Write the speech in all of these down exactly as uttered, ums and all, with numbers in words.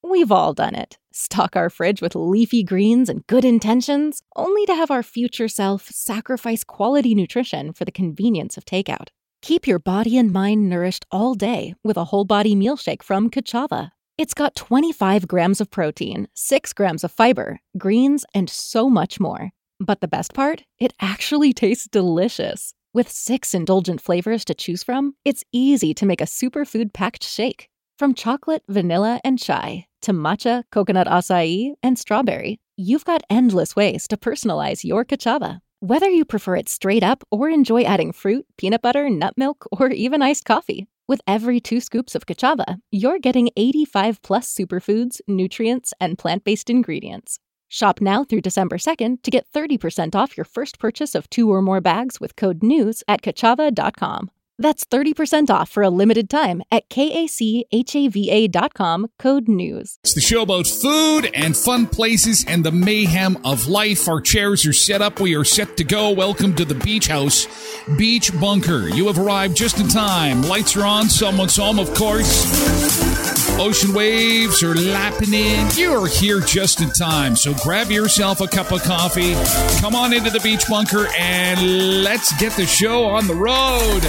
We've all done it. Stock our fridge with leafy greens and good intentions, only to have our future self sacrifice quality nutrition for the convenience of takeout. Keep your body and mind nourished all day with a whole body meal shake from Kachava. It's got twenty-five grams of protein, six grams of fiber, greens, and so much more. But the best part? It actually tastes delicious. With six indulgent flavors to choose from, it's easy to make a superfood-packed shake. From chocolate, vanilla, and chai to matcha, coconut acai, and strawberry, you've got endless ways to personalize your Kachava. Whether you prefer it straight up or enjoy adding fruit, peanut butter, nut milk, or even iced coffee, with every two scoops of Kachava, you're getting eighty-five plus superfoods, nutrients, and plant-based ingredients. Shop now through December second to get thirty percent off your first purchase of two or more bags with code NEWS at kachava dot com. That's thirty percent off for a limited time at kachava dot com, code NEWS. It's the show about food and fun places and the mayhem of life. Our chairs are set up. We are set to go. Welcome to the Beach House Beach Bunker. You have arrived just in time. Lights are on. Someone's home, of course. Ocean waves are lapping in. You are here just in time. So grab yourself a cup of coffee. Come on into the Beach Bunker and let's get the show on the road.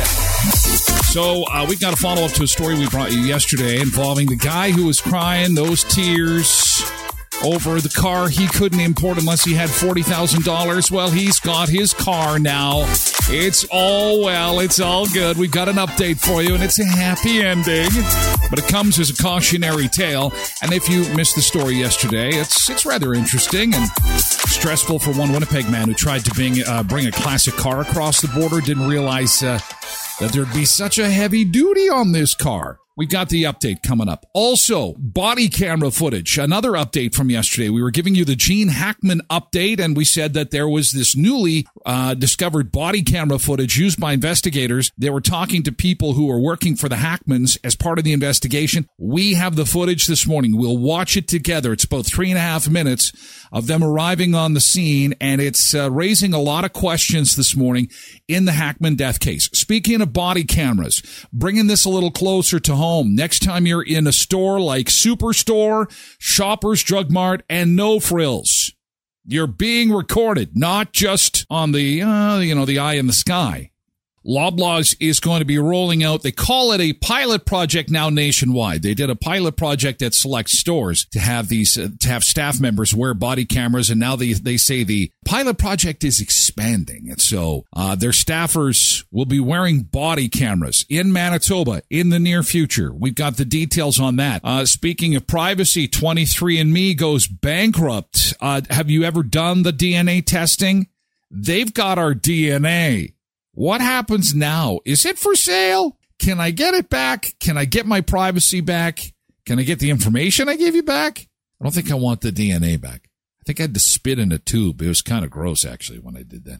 So uh, we've got a follow-up to a story we brought you yesterday involving the guy who was crying those tears over the car he couldn't import unless he had forty thousand dollars. Well, he's got his car now. It's all well. It's all good. We've got an update for you, and it's a happy ending. But it comes as a cautionary tale. And if you missed the story yesterday, it's it's rather interesting and stressful for one Winnipeg man who tried to bring, uh, bring a classic car across the border, didn't realize uh, that there'd be such a heavy duty on this car. We've got the update coming up. Also, body camera footage. Another update from yesterday. We were giving you the Gene Hackman update, and we said that there was this newly uh, discovered body camera footage used by investigators. They were talking to people who were working for the Hackmans as part of the investigation. We have the footage this morning. We'll watch it together. It's about three and a half minutes of them arriving on the scene, and it's uh, raising a lot of questions this morning in the Hackman death case. Speaking of body cameras, bringing this a little closer to home. Home. Next time you're in a store like Superstore, Shoppers Drug Mart, and No Frills, you're being recorded, not just on the, uh, you know, the eye in the sky. Loblaws is going to be rolling out, they call it a pilot project now nationwide. They did a pilot project at select stores to have these, uh, to have staff members wear body cameras, and now they, they say the pilot project is expanding. And so, uh, their staffers will be wearing body cameras in Manitoba in the near future. We've got the details on that. Uh, speaking of privacy, twenty-three and me goes bankrupt. Uh, have you ever done the D N A testing? They've got our D N A. What happens now? Is it for sale? Can I get it back? Can I get my privacy back? Can I get the information I gave you back? I don't think I want the D N A back. I think I had to spit in a tube. It was kind of gross, actually, when I did that.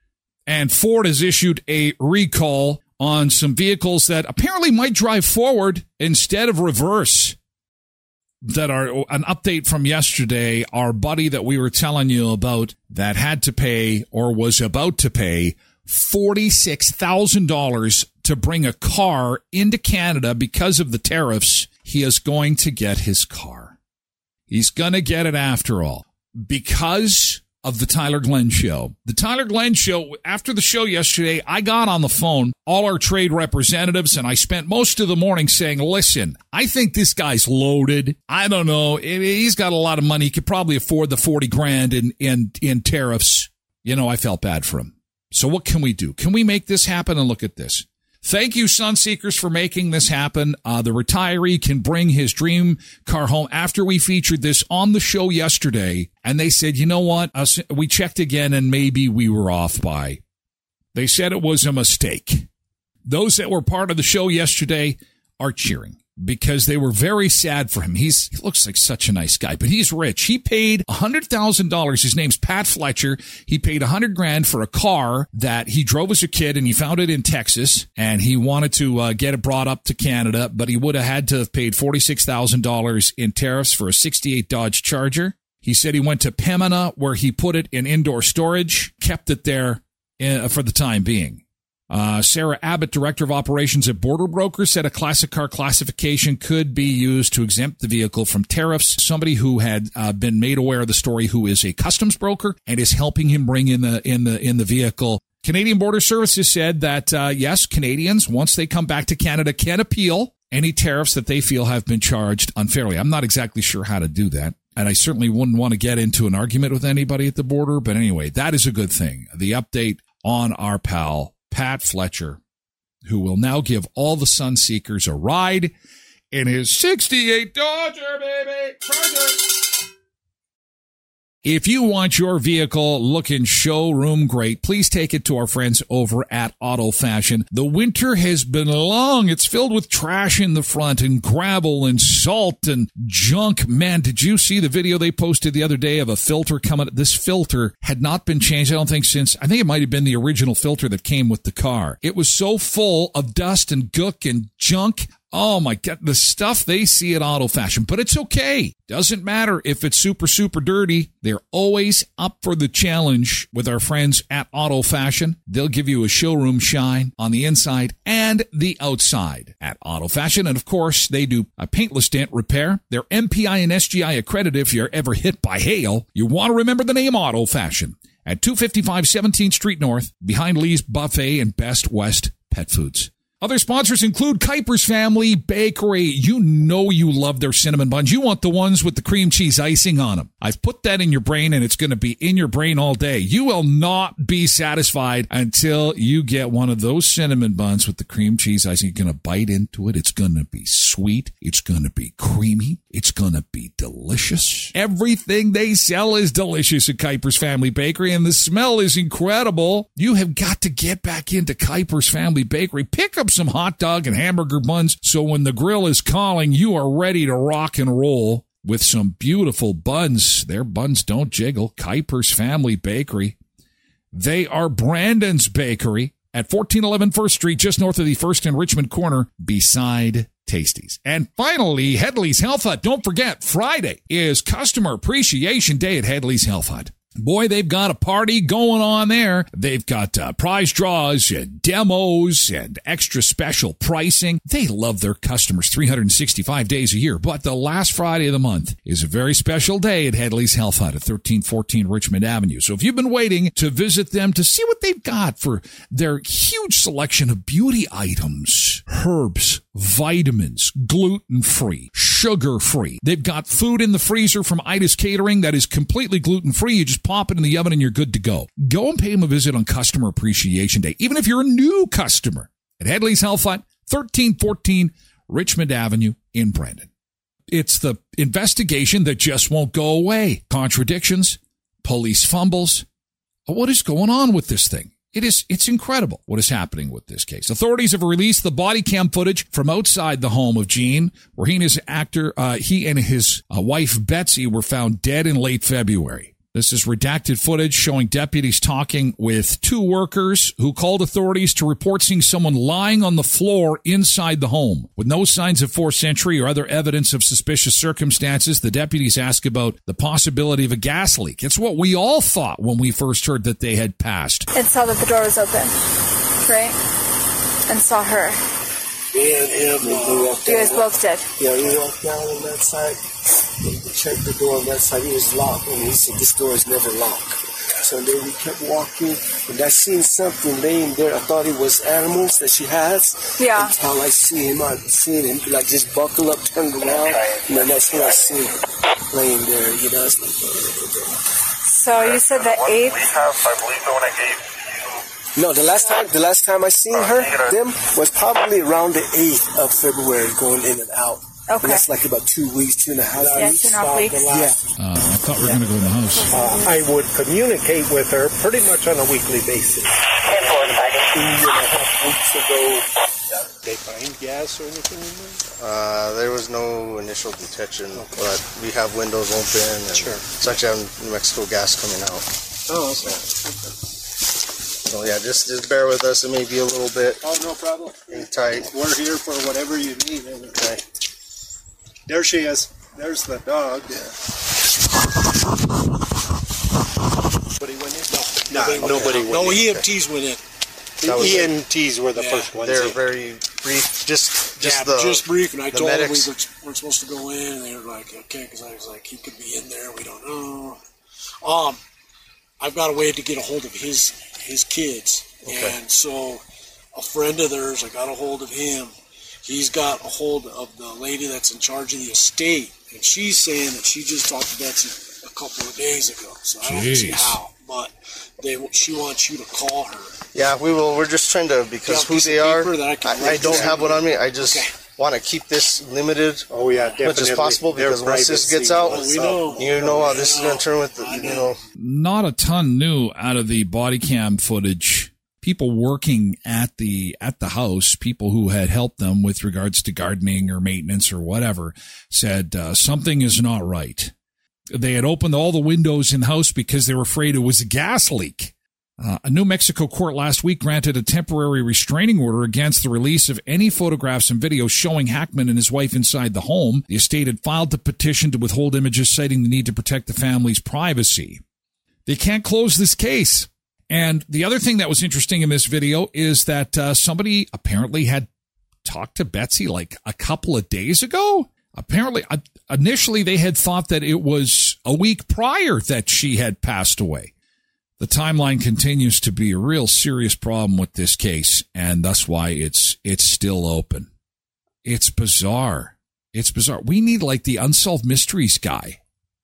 And Ford has issued a recall on some vehicles that apparently might drive forward instead of reverse. That are an update from yesterday. Our buddy that we were telling you about that had to pay or was about to pay forty-six thousand dollars to bring a car into Canada because of the tariffs. He is going to get his car. He's going to get it after all because of the Tyler Glenn Show. The Tyler Glenn Show, after the show yesterday, I got on the phone, all our trade representatives, and I spent most of the morning saying, listen, I think this guy's loaded. I don't know. He's got a lot of money. He could probably afford the forty grand in, in, in tariffs. You know, I felt bad for him. So what can we do? Can we make this happen? And look at this. Thank you, Sunseekers, for making this happen. Uh, the retiree can bring his dream car home after we featured this on the show yesterday. And they said, you know what? Us, we checked again and maybe we were off by. They said it was a mistake. Those that were part of the show yesterday are cheering because they were very sad for him. He's, he looks like such a nice guy, but he's rich. He paid one hundred thousand dollars. His name's Pat Fletcher. He paid one hundred grand for a car that he drove as a kid, and he found it in Texas, and he wanted to uh, get it brought up to Canada, but he would have had to have paid forty-six thousand dollars in tariffs for a sixty-eight Dodge Charger. He said he went to Pembina, where he put it in indoor storage, kept it there uh, for the time being. Uh, Sarah Abbott, Director of Operations at Border Brokers, said a classic car classification could be used to exempt the vehicle from tariffs. Somebody who had uh, been made aware of the story, who is a customs broker and is helping him bring in the in the in the vehicle. Canadian Border Services said that uh, yes, Canadians, once they come back to Canada, can appeal any tariffs that they feel have been charged unfairly. I'm not exactly sure how to do that, and I certainly wouldn't want to get into an argument with anybody at the border. But anyway, that is a good thing. The update on our pal Pat Fletcher, who will now give all the Sunseekers a ride in his sixty-eight Dodger, baby. Charger. If you want your vehicle looking showroom great, please take it to our friends over at Auto Fashion. The winter has been long. It's filled with trash in the front and gravel and salt and junk. Man, did you see the video they posted the other day of a filter coming? This filter had not been changed, I don't think, since, I think it might have been the original filter that came with the car. It was so full of dust and gook and junk. Oh my God, the stuff they see at Auto Fashion, but it's okay. Doesn't matter if it's super, super dirty. They're always up for the challenge with our friends at Auto Fashion. They'll give you a showroom shine on the inside and the outside at Auto Fashion. And of course, they do a paintless dent repair. They're M P I and S G I accredited. If you're ever hit by hail, you want to remember the name Auto Fashion at two fifty-five seventeenth Street North, behind Lee's Buffet and Best West Pet Foods. Other sponsors include Kuiper's Family Bakery. You know you love their cinnamon buns. You want the ones with the cream cheese icing on them. I've put that in your brain, and it's going to be in your brain all day. You will not be satisfied until you get one of those cinnamon buns with the cream cheese icing. You're going to bite into it. It's going to be sweet. It's going to be creamy. It's going to be delicious. Everything they sell is delicious at Kuiper's Family Bakery, and the smell is incredible. You have got to get back into Kuiper's Family Bakery. Pick up some hot dog and hamburger buns so when the grill is calling, you are ready to rock and roll with some beautiful buns. Their buns don't jiggle. Kuiper's Family Bakery. They are Brandon's Bakery at fourteen eleven First Street, just north of the First and Richmond corner, beside Tasties. And finally, Hedley's Health Hut. Don't forget, Friday is Customer Appreciation Day at Hedley's Health Hut. Boy, they've got a party going on there. They've got uh, prize draws and demos and extra special pricing. They love their customers three hundred sixty-five days a year. But the last Friday of the month is a very special day at Hedley's Health Hut at thirteen fourteen Richmond Avenue. So if you've been waiting to visit them to see what they've got for their huge selection of beauty items, herbs, vitamins, gluten-free, sugar-free. They've got food in the freezer from Ida's Catering that is completely gluten-free. You just pop it in the oven and you're good to go. Go and pay them a visit on Customer Appreciation Day, even if you're a new customer at Hedley's Health Hut, thirteen fourteen Richmond Avenue in Brandon. It's the investigation that just won't go away. Contradictions, police fumbles. What is going on with this thing? It is, it's incredible what is happening with this case. Authorities have released the body cam footage from outside the home of Gene, where he and his actor, uh, he and his uh, wife Betsy were found dead in late February. This is redacted footage showing deputies talking with two workers who called authorities to report seeing someone lying on the floor inside the home. With no signs of forced entry or other evidence of suspicious circumstances, the deputies ask about the possibility of a gas leak. It's what we all thought when we first heard that they had passed. And saw that the door was open, right? And saw her. Me and him, we walked You guys down. both did? Yeah, we walked down on that side. We checked the door on that side. It was locked. And he said, this door is never locked. So then we kept walking. And I seen something laying there. I thought it was animals that she has. Yeah. Until I see him, I seen him like just buckle up, turn around. And then that's when I see him laying there. You know, it's like, So you said the eighth? We have, I believe, the one I gave. no, the last time, the last time I seen her, them was probably around the eighth of February, going in and out. Okay. And that's like about two weeks, two and a half Yeah, weeks. two and a half weeks. Yeah. Uh, I thought we were going to go in the house. Uh, I would communicate with her pretty much on a weekly basis. Two and a half weeks ago, they find gas or anything in there? Uh, there was no initial detection, okay. But we have windows open and sure. Such as New Mexico gas coming out. Oh, okay. okay. So yeah, just just bear with us. It may be a little bit. Oh, no problem. Hang tight. We're here for whatever you need. Okay. There she is. There's the dog. Yeah. Nobody went in? No, Nah, nobody okay. went no, in. E M Ts went in. The E M Ts were the yeah, first ones. They were in. very brief, just just yeah, the just brief. And I the told medics. them we were, weren't supposed to go in, and they were like, okay, because I was like, he could be in there. We don't know. Um, I've got a way to get a hold of his his kids, okay. And so a friend of theirs, I got a hold of him. He's got a hold of the lady that's in charge of the estate, and she's saying that she just talked to Betsy a couple of days ago. So I don't see how, but they she wants you to call her. Yeah, we will. We're just trying to, because who they are, I, I, I don't have one on me. I just okay. want to keep this limited oh, yeah, as much as possible, because once this gets out, oh, we know. you know how this is going to turn with, the, you know. Not a ton new out of the body cam footage. People working at the at the house, people who had helped them with regards to gardening or maintenance or whatever, said uh, something is not right. They had opened all the windows in the house because they were afraid it was a gas leak. Uh, a New Mexico court last week granted a temporary restraining order against the release of any photographs and videos showing Hackman and his wife inside the home. The estate had filed the petition to withhold images, citing the need to protect the family's privacy. They can't close this case. And the other thing that was interesting in this video is that uh, somebody apparently had talked to Betsy like a couple of days ago. Apparently, uh, initially they had thought that it was a week prior that she had passed away. The timeline continues to be a real serious problem with this case, and that's why it's it's still open. It's bizarre. It's bizarre. We need like the Unsolved Mysteries guy.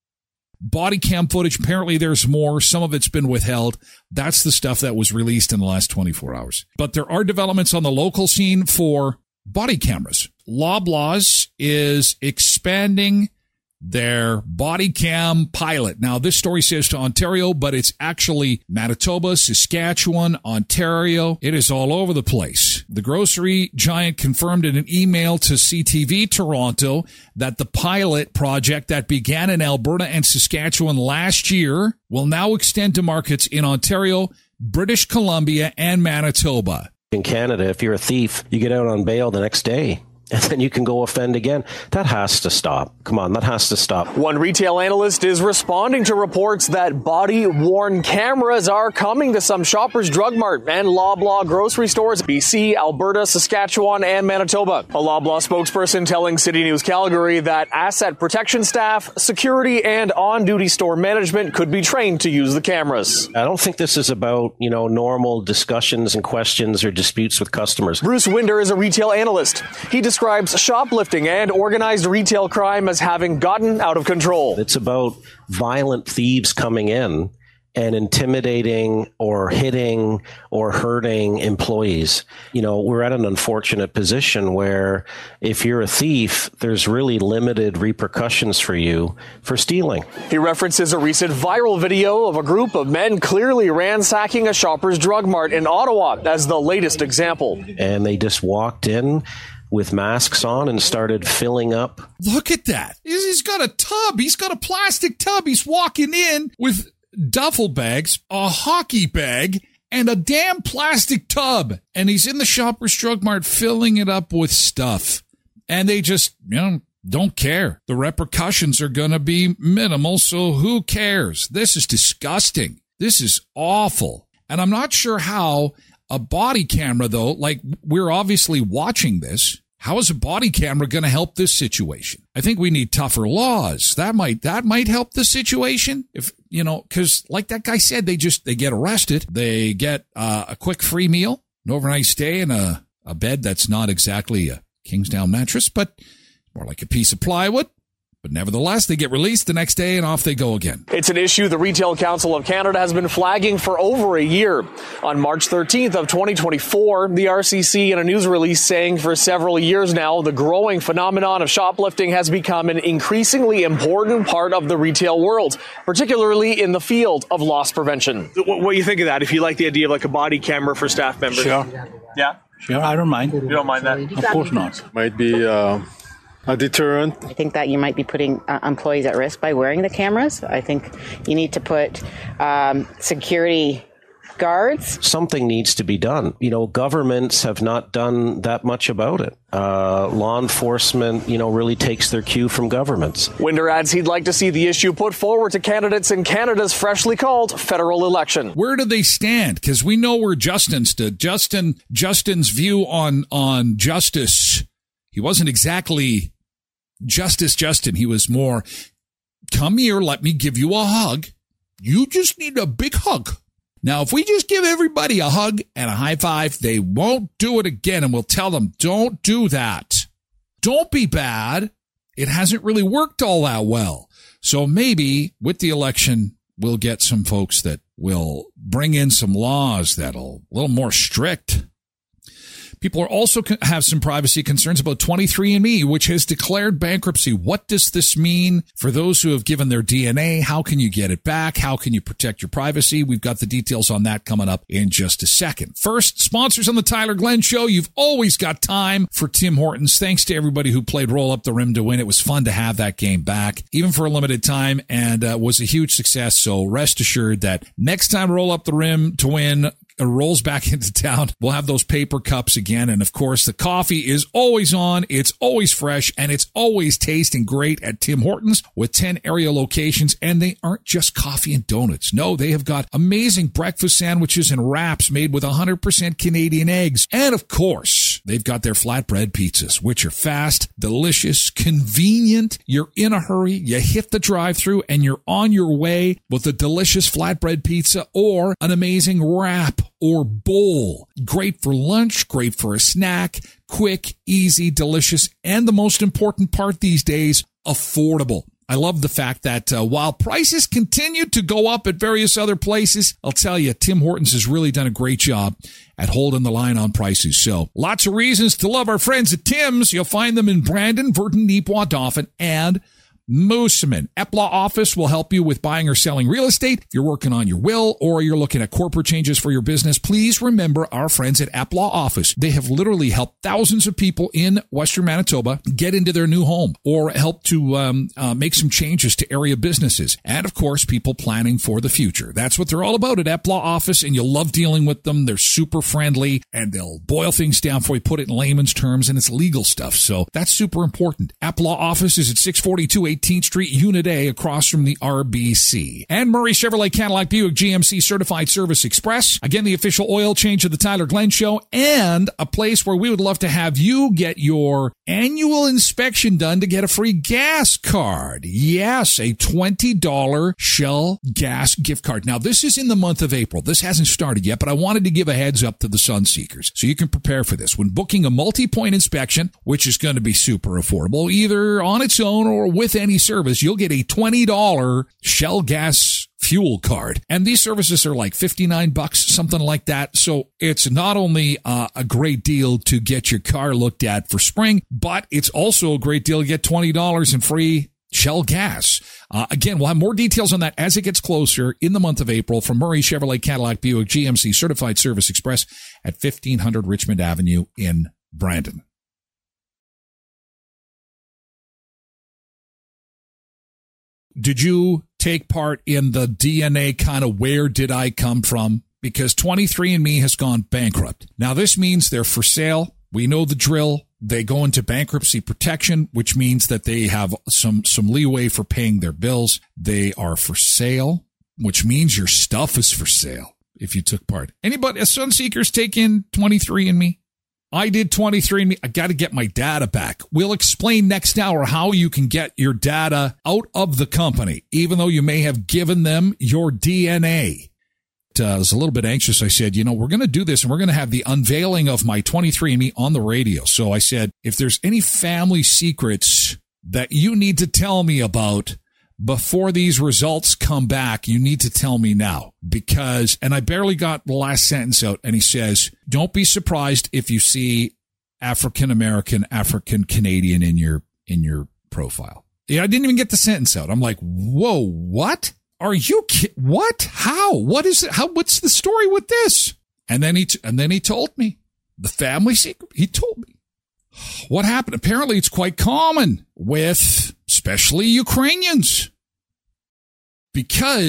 Body cam footage, apparently there's more. Some of it's been withheld. That's the stuff that was released in the last twenty-four hours. But there are developments on the local scene for body cameras. Loblaws is expanding their body cam pilot. Now, this story says to Ontario, but it's actually Manitoba, Saskatchewan, Ontario. It is all over the place. The grocery giant confirmed in an email to C T V Toronto that the pilot project that began in Alberta and Saskatchewan last year will now extend to markets in Ontario, British Columbia, and Manitoba. In Canada, if you're a thief, you get out on bail the next day. And then you can go offend again. That has to stop. Come on, that has to stop. One retail analyst is responding to reports that body-worn cameras are coming to some Shoppers Drug Mart and Loblaw grocery stores, B C, Alberta, Saskatchewan, and Manitoba. A Loblaw spokesperson telling City News Calgary that asset protection staff, security, and on-duty store management could be trained to use the cameras. I don't think this is about, you know, normal discussions and questions or disputes with customers. Bruce Winder is a retail analyst. He describes shoplifting and organized retail crime as having gotten out of control. It's about violent thieves coming in and intimidating or hitting or hurting employees. You know, we're at an unfortunate position where if you're a thief, there's really limited repercussions for you for stealing. He references a recent viral video of a group of men clearly ransacking a Shoppers Drug Mart in Ottawa as the latest example. And they just walked in with masks on and started filling up. Look at that. He's got a tub. He's got a plastic tub. He's walking in with duffel bags, a hockey bag, and a damn plastic tub. And he's in the Shoppers Drug Mart filling it up with stuff. And they just, you know, don't care. The repercussions are going to be minimal, so who cares? This is disgusting. This is awful. And I'm not sure how a body camera, though, like we're obviously watching this. How is a body camera going to help this situation? I think we need tougher laws. That might that might help the situation. If you know, because like that guy said, they just they get arrested, they get uh, a quick free meal, an overnight stay, and a a bed that's not exactly a Kingsdown mattress, but more like a piece of plywood. But nevertheless, they get released the next day and off they go again. It's an issue the Retail Council of Canada has been flagging for over a year. On March thirteenth of twenty twenty-four, the R C C in a news release saying for several years now, the growing phenomenon of shoplifting has become an increasingly important part of the retail world, particularly in the field of loss prevention. What do you think of that? If you like the idea of like a body camera for staff members? Sure. Yeah? Sure, I don't mind. You don't mind that? Of course not. Might be uh, a deterrent. I think that you might be putting uh, employees at risk by wearing the cameras. I think you need to put um, security guards? Something needs to be done. You know, governments have not done that much about it. Uh, law enforcement, you know, really takes their cue from governments. Winder adds he'd like to see the issue put forward to candidates in Canada's freshly called federal election. Where do they stand? Because we know where Justin stood. Justin, Justin's view on on justice, he wasn't exactly Justice Justin. He was more, come here, let me give you a hug. You just need a big hug. Now, if we just give everybody a hug and a high five, they won't do it again. And we'll tell them, don't do that. Don't be bad. It hasn't really worked all that well. So maybe with the election, we'll get some folks that will bring in some laws that'll a little more strict. People are also have some privacy concerns about twenty-three and me, which has declared bankruptcy. What does this mean for those who have given their D N A? How can you get it back? How can you protect your privacy? We've got the details on that coming up in just a second. First, sponsors on the Tyler Glenn Show. You've always got time for Tim Hortons. Thanks to everybody who played Roll Up the Rim to Win. It was fun to have that game back, even for a limited time, and uh, was a huge success. So rest assured that next time Roll Up the Rim to Win rolls back into town, we'll have those paper cups again. And of course, the coffee is always on. It's always fresh, and it's always tasting great at Tim Hortons with ten area locations. And they aren't just coffee and donuts. No, they have got amazing breakfast sandwiches and wraps made with one hundred percent Canadian eggs. And of course, they've got their flatbread pizzas, which are fast, delicious, convenient. You're in a hurry. You hit the drive-thru and you're on your way with a delicious flatbread pizza or an amazing wrap or bowl. Great for lunch, great for a snack, quick, easy, delicious, and the most important part these days, affordable. I love the fact that uh, while prices continue to go up at various other places, I'll tell you, Tim Hortons has really done a great job at holding the line on prices. So lots of reasons to love our friends at Tim's. You'll find them in Brandon, Virden, Neepawa, Dauphin, and Moosomin. Epla Office will help you with buying or selling real estate. If you're working on your will or you're looking at corporate changes for your business, please remember our friends at Epla Office. They have literally helped thousands of people in Western Manitoba get into their new home or help to um, uh, make some changes to area businesses. And of course, people planning for the future. That's what they're all about at Epla Office, and you'll love dealing with them. They're super friendly and they'll boil things down for you, put it in layman's terms, and it's legal stuff. So that's super important. Epla Office is at six forty-two eighteenth Street, Unit A, across from the R B C. And Murray Chevrolet Cadillac Buick G M C Certified Service Express. Again, the official oil change of the Tyler Glenn Show, and a place where we would love to have you get your annual inspection done to get a free gas card. Yes, a twenty dollars Shell gas gift card. Now, this is in the month of April. This hasn't started yet, but I wanted to give a heads up to the Sun Seekers so you can prepare for this. When booking a multi-point inspection, which is going to be super affordable, either on its own or with any service, you'll get a twenty dollars Shell gas fuel card. And these services are like fifty-nine bucks, something like that. So it's not only uh, a great deal to get your car looked at for spring, but it's also a great deal to get twenty dollars in free Shell gas. Uh, again, we'll have more details on that as it gets closer in the month of April from Murray Chevrolet Cadillac Buick G M C Certified Service Express at fifteen hundred Richmond Avenue in Brandon. Did you take part in the D N A kind of where did I come from? Because twenty-three and me has gone bankrupt. Now, this means they're for sale. We know the drill. They go into bankruptcy protection, which means that they have some, some leeway for paying their bills. They are for sale, which means your stuff is for sale if you took part. Anybody, Sun Seekers take in twenty-three and me? I did twenty-three and me. I got to get my data back. We'll explain next hour how you can get your data out of the company, even though you may have given them your D N A. Uh, I was a little bit anxious. I said, you know, we're going to do this and we're going to have the unveiling of my twenty-three and me on the radio. So I said, if there's any family secrets that you need to tell me about before these results come back, you need to tell me now. Because, and I barely got the last sentence out, and he says, don't be surprised if you see African-American, African-Canadian in your, in your profile. Yeah, I didn't even get the sentence out. I'm like, whoa, what? Are you ki- what? How? What is it? How? What's the story with this? And then he t- and then he told me the family secret. He told me what happened. Apparently, it's quite common with especially Ukrainians, because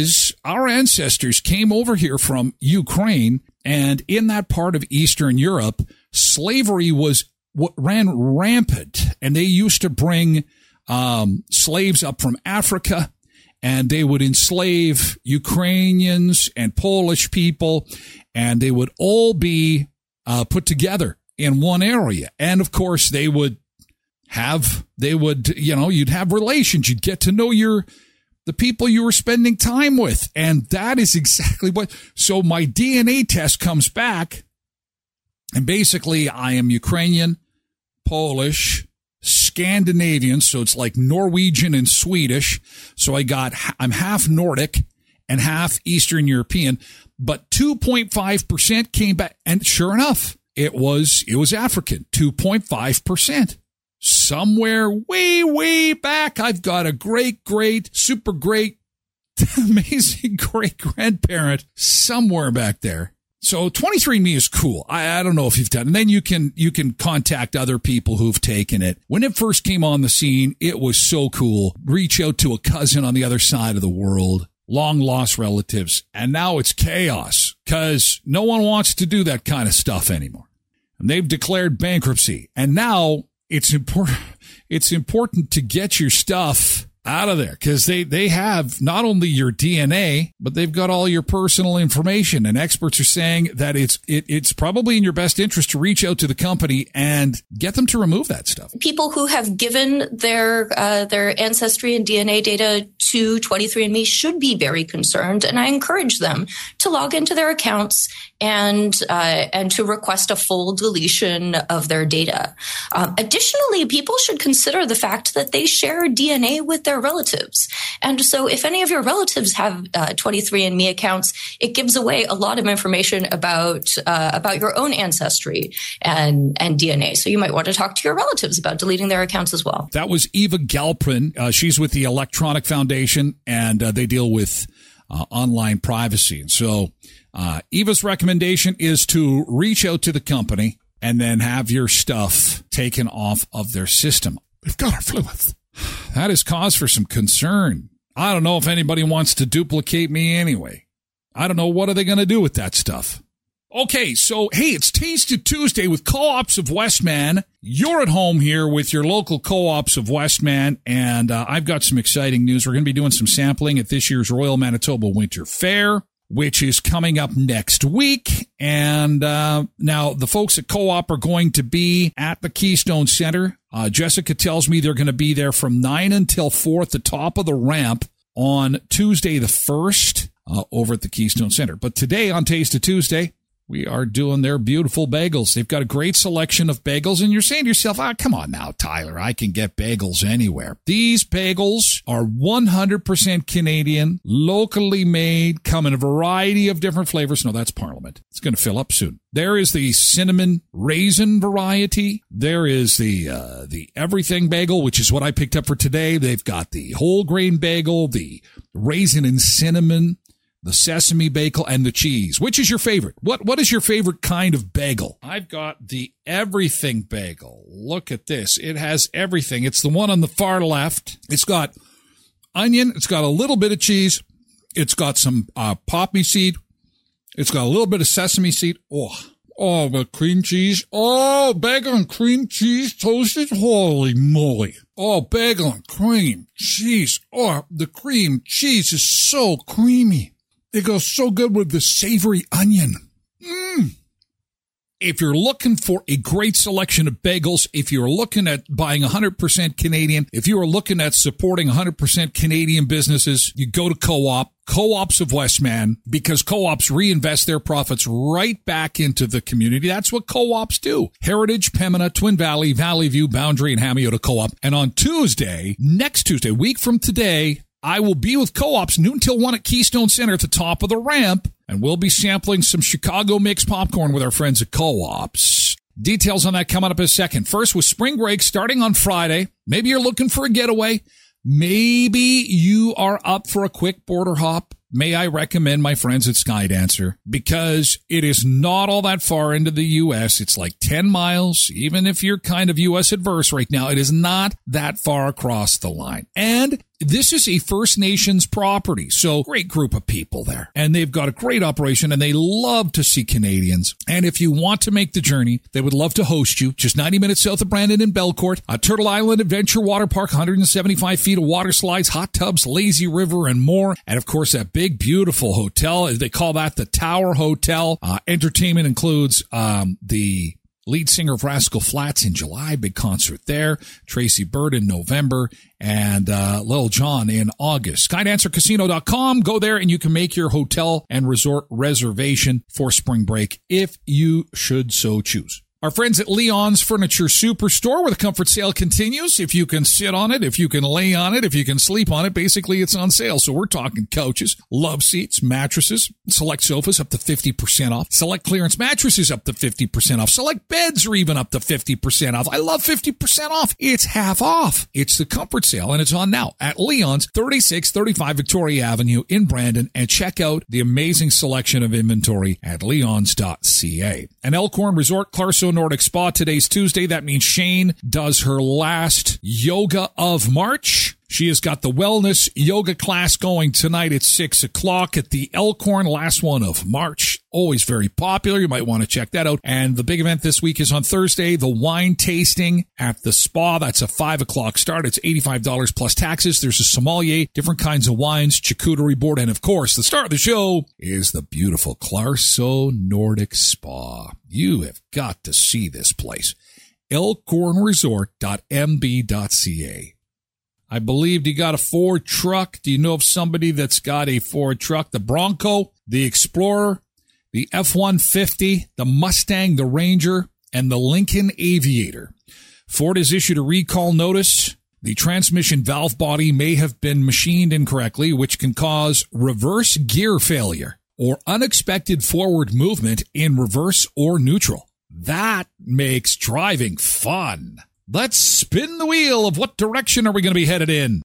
our ancestors came over here from Ukraine, and in that part of Eastern Europe, slavery was what ran rampant, and they used to bring um, slaves up from Africa, and they would enslave Ukrainians and Polish people, and they would all be uh, put together in one area. And of course, they would have, they would, you know, you'd have relations. You'd get to know your, the people you were spending time with. And that is exactly what, so my D N A test comes back, and basically I am Ukrainian, Polish, Scandinavian, so it's like Norwegian and Swedish. So I got, I'm half Nordic and half Eastern European, but two point five percent came back. And sure enough, it was, it was African, two point five percent. Somewhere way, way back, I've got a great, great, super great, amazing great grandparent somewhere back there. So twenty-three and me is cool. I, I don't know if you've done it. And then you can, you can contact other people who've taken it. When it first came on the scene, it was so cool. Reach out to a cousin on the other side of the world, long lost relatives. And now it's chaos because no one wants to do that kind of stuff anymore. And they've declared bankruptcy. And now it's important, it's important to get your stuff out of there because they, they have not only your D N A, but they've got all your personal information. And experts are saying that it's it, it's probably in your best interest to reach out to the company and get them to remove that stuff. People who have given their uh, their ancestry and D N A data to twenty-three and me should be very concerned. And I encourage them to log into their accounts and uh, and to request a full deletion of their data. Um, additionally, people should consider the fact that they share D N A with their relatives. And so if any of your relatives have uh, twenty-three and me accounts, it gives away a lot of information about uh, about your own ancestry and, and D N A. So you might want to talk to your relatives about deleting their accounts as well. That was Eva Galpin. Uh, she's with the Electronic Foundation, and uh, they deal with uh, online privacy. And so uh, Eva's recommendation is to reach out to the company and then have your stuff taken off of their system. We've got our fluids. That is cause for some concern. I don't know if anybody wants to duplicate me anyway. I don't know. What are they going to do with that stuff? Okay, so, hey, it's Tasted Tuesday with Co-ops of Westman. You're at home here with your local Co-ops of Westman, and uh, I've got some exciting news. We're going to be doing some sampling at this year's Royal Manitoba Winter Fair, which is coming up next week. And uh, now the folks at Co-op are going to be at the Keystone Center. Uh, Jessica tells me they're going to be there from nine until four at the top of the ramp on Tuesday the first uh, over at the Keystone Center. But today on Taste of Tuesday, we are doing their beautiful bagels. They've got a great selection of bagels, and you're saying to yourself, ah, come on now, Tyler, I can get bagels anywhere. These bagels are one hundred percent Canadian, locally made, come in a variety of different flavors. No, that's Parliament. It's going to fill up soon. There is the cinnamon raisin variety. There is the uh, the everything bagel, which is what I picked up for today. They've got the whole grain bagel, the raisin and cinnamon, the sesame bagel, and the cheese. Which is your favorite? What What is your favorite kind of bagel? I've got the everything bagel. Look at this. It has everything. It's the one on the far left. It's got onion. It's got a little bit of cheese. It's got some uh, poppy seed. It's got a little bit of sesame seed. Oh, oh, the cream cheese. Oh, bagel and cream cheese toasted. Holy moly. Oh, bagel and cream cheese. Oh, the cream cheese is so creamy. It goes so good with the savory onion. Mmm. If you're looking for a great selection of bagels, if you're looking at buying one hundred percent Canadian, if you are looking at supporting one hundred percent Canadian businesses, you go to Co-op, Co-ops of Westman, because Co-ops reinvest their profits right back into the community. That's what Co-ops do. Heritage, Pembina, Twin Valley, Valley View, Boundary, and Hamiota Co-op. And on Tuesday, next Tuesday, a week from today, I will be with Co-ops noon till one at Keystone Center at the top of the ramp, and we'll be sampling some Chicago mixed popcorn with our friends at Co-ops. Details on that coming up in a second. First, with spring break starting on Friday, maybe you're looking for a getaway. Maybe you are up for a quick border hop. May I recommend my friends at Skydancer, because it is not all that far into the U S. It's like ten miles. Even if you're kind of U S adverse right now, it is not that far across the line. And This is a First Nations property, so great group of people there. And they've got a great operation, and they love to see Canadians. And if you want to make the journey, they would love to host you. Just ninety minutes south of Brandon in Belcourt. A Turtle Island Adventure Water Park, one hundred seventy-five feet of water slides, hot tubs, lazy river, and more. And of course, that big, beautiful hotel. They call that the Tower Hotel. Uh, entertainment includes um, the lead singer of Rascal Flatts in July, big concert there. Tracy Bird in November, and uh, Lil Jon in August. Skydancer Casino dot com. Go there and you can make your hotel and resort reservation for spring break if you should so choose. Our friends at Leon's Furniture Superstore, where the comfort sale continues. If you can sit on it, if you can lay on it, if you can sleep on it, basically it's on sale. So we're talking couches, love seats, mattresses, select sofas up to fifty percent off, select clearance mattresses up to fifty percent off, select beds are even up to fifty percent off. I love fifty percent off. It's half off. It's the comfort sale, and it's on now at Leon's, thirty-six thirty-five Victoria Avenue in Brandon, and check out the amazing selection of inventory at leons dot c a. And Elkhorn Resort Clarso Nordic Spa. Today's Tuesday. That means Shane does her last yoga of March. She has got the wellness yoga class going tonight at six o'clock at the Elkhorn, last one of March. Always very popular. You might want to check that out. And the big event this week is on Thursday, the wine tasting at the spa. That's a five o'clock start. It's eighty-five dollars plus taxes. There's a sommelier, different kinds of wines, charcuterie board, and of course, the star of the show is the beautiful Clarso Nordic Spa. You have got to see this place. elkhorn resort dot m b dot c a. I believe you got a Ford truck. Do you know of somebody that's got a Ford truck? The Bronco, the Explorer, the F one fifty, the Mustang, the Ranger, and the Lincoln Aviator. Ford has issued a recall notice. The transmission valve body may have been machined incorrectly, which can cause reverse gear failure or unexpected forward movement in reverse or neutral. That makes driving fun. Let's spin the wheel of what direction are we going to be headed in?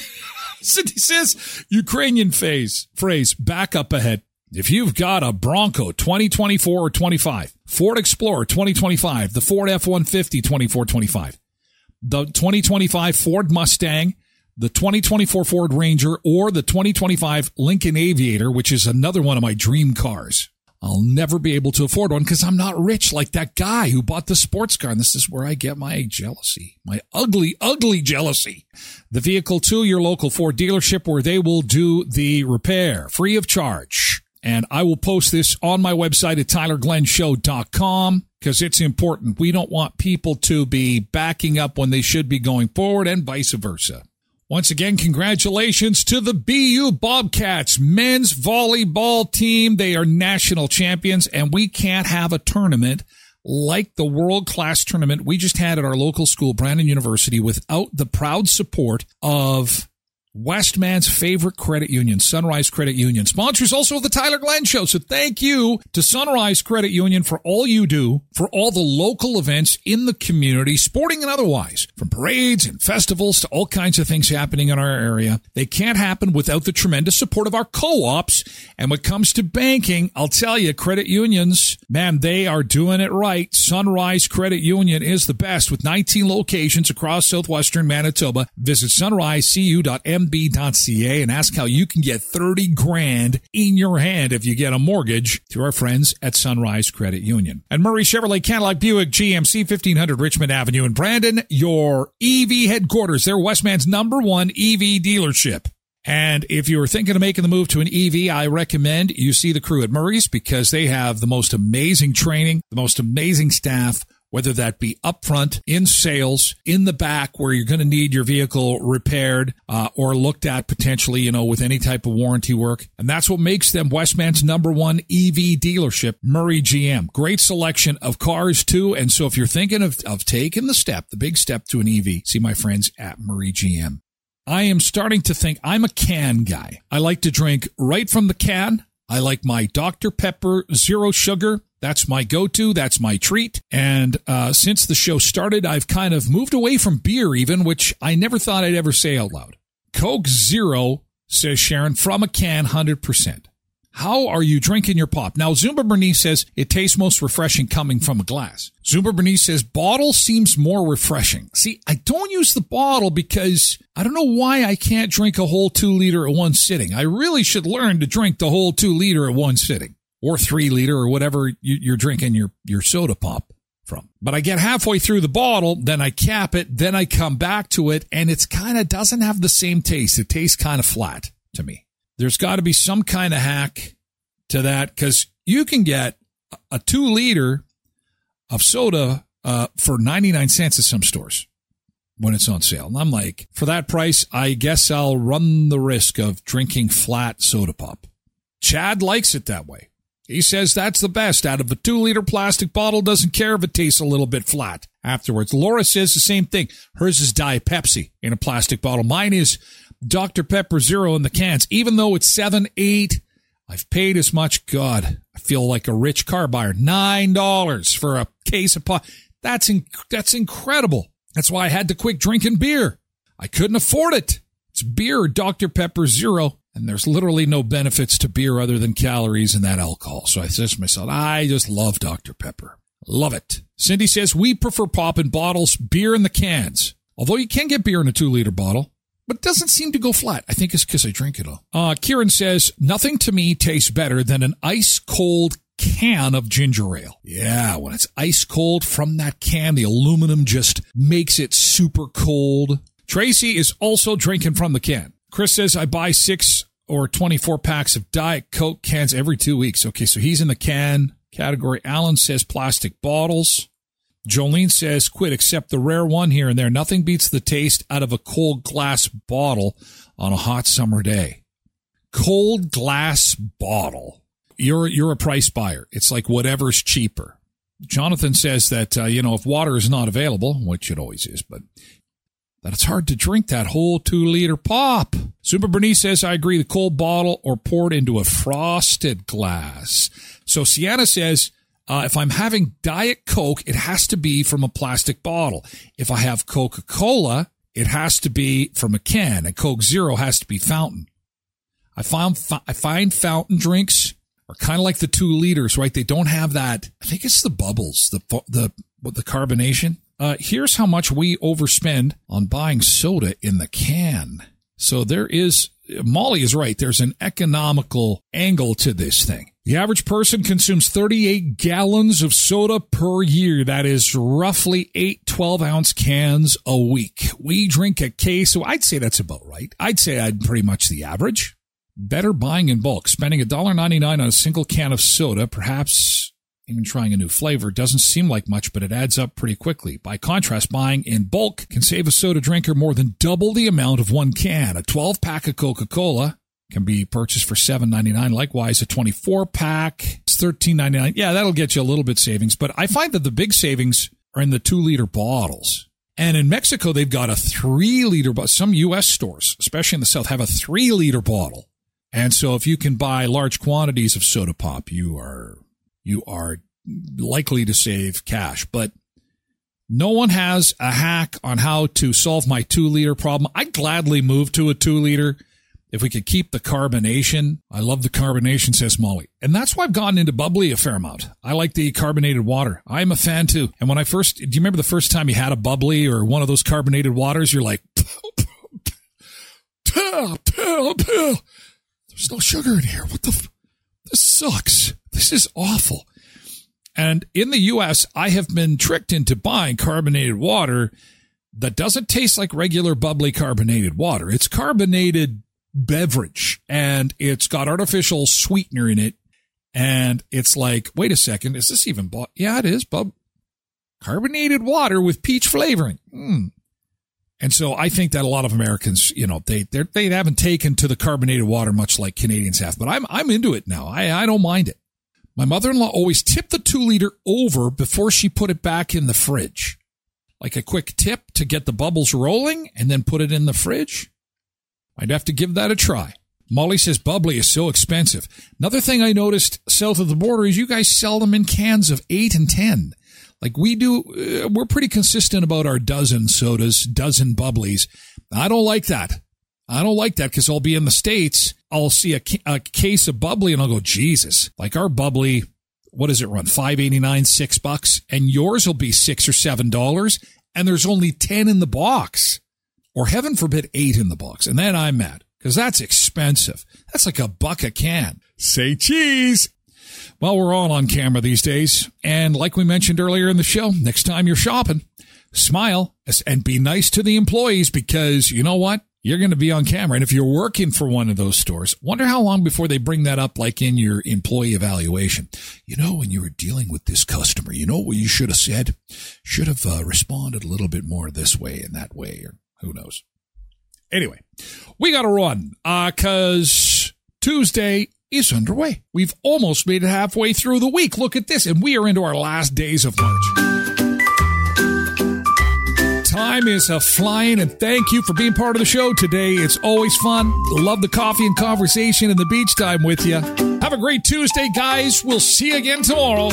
Cindy says, Ukrainian phase, phrase, back up ahead. If you've got a Bronco twenty twenty-four or twenty-five, Ford Explorer twenty twenty-five, the Ford F one fifty twenty-four twenty-five, the twenty twenty-five Ford Mustang, the twenty twenty-four Ford Ranger, or the twenty twenty-five Lincoln Aviator, which is another one of my dream cars. I'll never be able to afford one because I'm not rich like that guy who bought the sports car. And this is where I get my jealousy, my ugly, ugly jealousy. The vehicle to your local Ford dealership where they will do the repair free of charge. And I will post this on my website at tyler glenn show dot com because it's important. We don't want people to be backing up when they should be going forward and vice versa. Once again, congratulations to the B U Bobcats men's volleyball team. They are national champions, and we can't have a tournament like the world-class tournament we just had at our local school, Brandon University, without the proud support of Westman's favorite credit union, Sunrise Credit Union. Sponsors also of the Tyler Glenn Show. So thank you to Sunrise Credit Union for all you do, for all the local events in the community, sporting and otherwise, from parades and festivals to all kinds of things happening in our area. They can't happen without the tremendous support of our co-ops. And when it comes to banking, I'll tell you, credit unions, man, they are doing it right. Sunrise Credit Union is the best with nineteen locations across southwestern Manitoba. Visit sunrise c u dot m b dot c a and ask how you can get thirty grand in your hand if you get a mortgage through our friends at Sunrise Credit Union. And Murray Chevrolet Cadillac Buick G M C, fifteen hundred Richmond Avenue in Brandon, your E V headquarters. They're Westman's number one E V dealership. And if you're thinking of making the move to an E V, I recommend you see the crew at Murray's because they have the most amazing training, the most amazing staff, whether that be up front, in sales, in the back where you're going to need your vehicle repaired uh, or looked at potentially, you know, with any type of warranty work. And that's what makes them Westman's number one E V dealership, Murray G M. Great selection of cars, too. And so if you're thinking of, of taking the step, the big step to an E V, see my friends at Murray G M. I am starting to think I'm a can guy. I like to drink right from the can. I like my Doctor Pepper Zero Sugar. That's my go-to. That's my treat. And uh, since the show started, I've kind of moved away from beer even, which I never thought I'd ever say out loud. Coke Zero, says Sharon, from a can, one hundred percent. How are you drinking your pop? Now, Zumba Bernice says it tastes most refreshing coming from a glass. Zumba Bernice says bottle seems more refreshing. See, I don't use the bottle because I don't know why I can't drink a whole two liter at one sitting. I really should learn to drink the whole two liter at one sitting, or three liter, or whatever you're drinking your, your soda pop from. But I get halfway through the bottle, then I cap it, then I come back to it, and it's kind of doesn't have the same taste. It tastes kind of flat to me. There's got to be some kind of hack to that, because you can get a two liter of soda uh, for ninety-nine cents at some stores when it's on sale. And I'm like, for that price, I guess I'll run the risk of drinking flat soda pop. Chad likes it that way. He says that's the best. Out of a two liter plastic bottle, doesn't care if it tastes a little bit flat afterwards. Laura says the same thing. Hers is Diet Pepsi in a plastic bottle. Mine is Doctor Pepper Zero in the cans. Even though it's seven, eight, I've paid as much. God, I feel like a rich car buyer. Nine dollars for a case of pop. That's in, that's incredible. That's why I had to quit drinking beer. I couldn't afford it. It's beer or Doctor Pepper Zero, and there's literally no benefits to beer other than calories and that alcohol. So I said to myself, I just love Doctor Pepper. Love it. Cindy says we prefer pop in bottles, beer in the cans. Although you can get beer in a two liter bottle. But it doesn't seem to go flat. I think it's because I drink it all. Uh, Kieran says, nothing to me tastes better than an ice-cold can of ginger ale. Yeah, when it's ice-cold from that can, the aluminum just makes it super cold. Tracy is also drinking from the can. Chris says, I buy six or twenty-four packs of Diet Coke cans every two weeks. Okay, so he's in the can category. Alan says plastic bottles. Jolene says, quit, except the rare one here and there. Nothing beats the taste out of a cold glass bottle on a hot summer day. Cold glass bottle. You're you're a price buyer. It's like whatever's cheaper. Jonathan says that, uh, you know, if water is not available, which it always is, but that it's hard to drink that whole two-liter pop. Super Bernice says, I agree, the cold bottle or poured into a frosted glass. So Sienna says, Uh, if I'm having Diet Coke, it has to be from a plastic bottle. If I have Coca-Cola, it has to be from a can. And Coke Zero has to be fountain. I found I find fountain drinks are kind of like the two liters, right? They don't have that. I think it's the bubbles, the the the carbonation. Uh, here's how much we overspend on buying soda in the can. So there is, Molly is right. There's an economical angle to this thing. The average person consumes thirty-eight gallons of soda per year. That is roughly eight twelve-ounce cans a week. We drink a case, so I'd say that's about right. I'd say I'd pretty much the average. Better buying in bulk. Spending one dollar ninety-nine on a single can of soda, perhaps even trying a new flavor, doesn't seem like much, but it adds up pretty quickly. By contrast, buying in bulk can save a soda drinker more than double the amount of one can. A twelve-pack of Coca-Cola can be purchased for seven ninety-nine. Likewise, a twenty-four pack is thirteen ninety-nine. Yeah, that'll get you a little bit savings, but I find that the big savings are in the two liter bottles. And in Mexico, they've got a three liter bottle. Some U S stores, especially in the South, have a three liter bottle. And so if you can buy large quantities of soda pop, you are, you are likely to save cash. But no one has a hack on how to solve my two liter problem. I'd gladly move to a two liter. If we could keep the carbonation. I love the carbonation, says Molly. And that's why I've gotten into bubbly a fair amount. I like the carbonated water. I'm a fan too. And when I first, do you remember the first time you had a bubbly or one of those carbonated waters? You're like, pill, pill, pill. There's no sugar in here. What the, f- this sucks. This is awful. And in the U S, I have been tricked into buying carbonated water that doesn't taste like regular bubbly carbonated water. It's carbonated beverage, and it's got artificial sweetener in it, and it's like, wait a second, is this even bought? Yeah, it is, bub. Carbonated water with peach flavoring. Mm. And so I think that a lot of Americans, you know, they they haven't taken to the carbonated water much like Canadians have, but I'm I'm into it now. I, I don't mind it. My mother-in-law always tipped the two liter over before she put it back in the fridge. Like a quick tip to get the bubbles rolling and then put it in the fridge. I'd have to give that a try. Molly says bubbly is so expensive. Another thing I noticed south of the border is you guys sell them in cans of eight and ten. Like we do, uh, we're pretty consistent about our dozen sodas, dozen bubblies. I don't like that. I don't like that because I'll be in the States. I'll see a, a case of bubbly and I'll go, Jesus, like our bubbly, what does it run? five eighty-nine, six bucks. And yours will be six or seven dollars. And there's only ten in the box, or heaven forbid eight in the box. And then I'm mad because that's expensive. That's like a buck a can. Say cheese. Well, we're all on camera these days. And like we mentioned earlier in the show, next time you're shopping, smile and be nice to the employees because you know what? You're going to be on camera. And if you're working for one of those stores, wonder how long before they bring that up, like in your employee evaluation. You know, when you were dealing with this customer, you know what you should have said? Should have uh, responded a little bit more this way and that way, or who knows. Anyway, we got to run because uh, Tuesday is underway. We've almost made it halfway through the week. Look at this. And we are into our last days of March. Time is a flying, and thank you for being part of the show today. It's always fun. Love the coffee and conversation and the beach time with you. Have a great Tuesday, guys. We'll see you again tomorrow.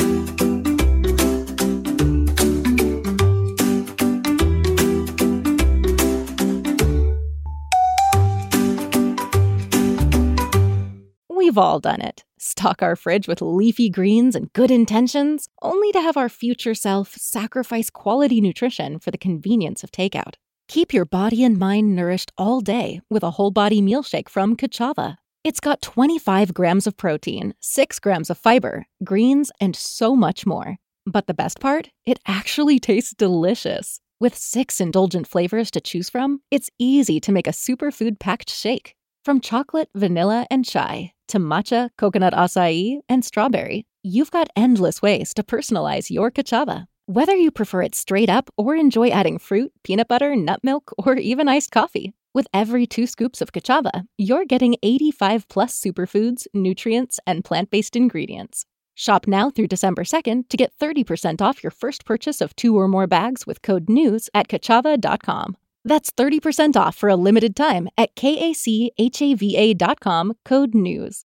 We've all done it. Stock our fridge with leafy greens and good intentions, only to have our future self sacrifice quality nutrition for the convenience of takeout. Keep your body and mind nourished all day with a whole body meal shake from Kachava. It's got twenty-five grams of protein, six grams of fiber, greens, and so much more. But the best part? It actually tastes delicious. With six indulgent flavors to choose from, it's easy to make a superfood-packed shake. From chocolate, vanilla, and chai to matcha, coconut acai, and strawberry, you've got endless ways to personalize your Kachava. Whether you prefer it straight up or enjoy adding fruit, peanut butter, nut milk, or even iced coffee, with every two scoops of Kachava, you're getting eighty-five plus superfoods, nutrients, and plant-based ingredients. Shop now through December second to get thirty percent off your first purchase of two or more bags with code NEWS at kachava dot com. That's thirty percent off for a limited time at kachava dot com, code NEWS.